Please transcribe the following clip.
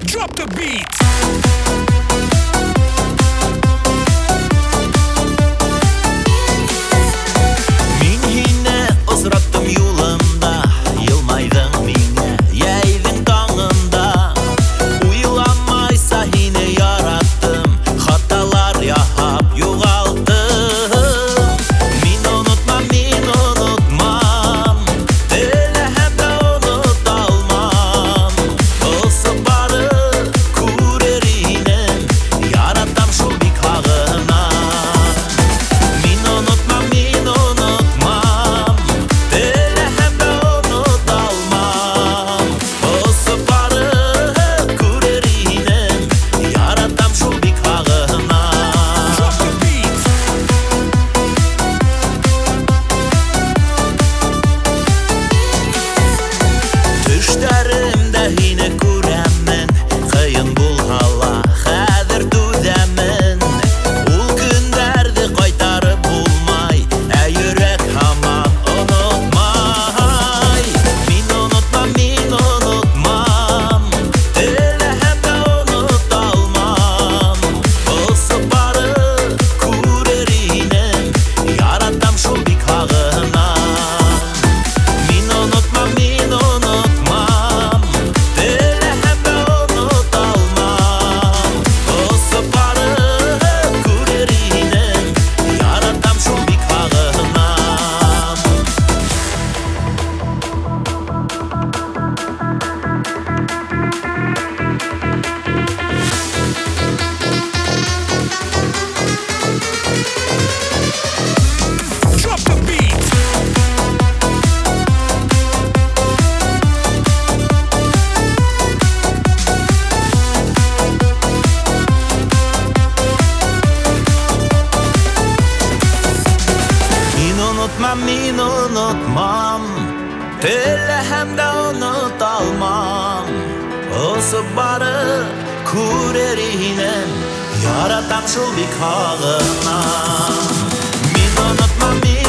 Drop the beat. Min hine ısrattım yolumda, yılmaydın mine yeydin kanımda. Uyulanmaysa yine yarattım, hatalar yapıp yoğalttım. Min unutmam, dile hem de unut almam. Olsa barı kurerinem, yaratam şu bir kağına. Min unutmam, dile hem de unut almam. Olsa barı kurerinem, yaratam şu bir kağına. Drop the beat. Düşlerimde yine kuremen, kıyın bul hala, hadir düzemen. Ul günlerdi kaytarıp bulmay, yürek haman unutmay. Min unutmam, dile hem de unut almam. Olsa barı kurerinem, yaratam şu bir kağına. Min unutmam, dile hem de unut almam. Olsa barı kurerinem, yaratam şu bir kağına. Drop the beat. Min unutmam, dile hem de unut almam. Olsa barı kurerinem, yaratan şu bir kağına. Min unutmam,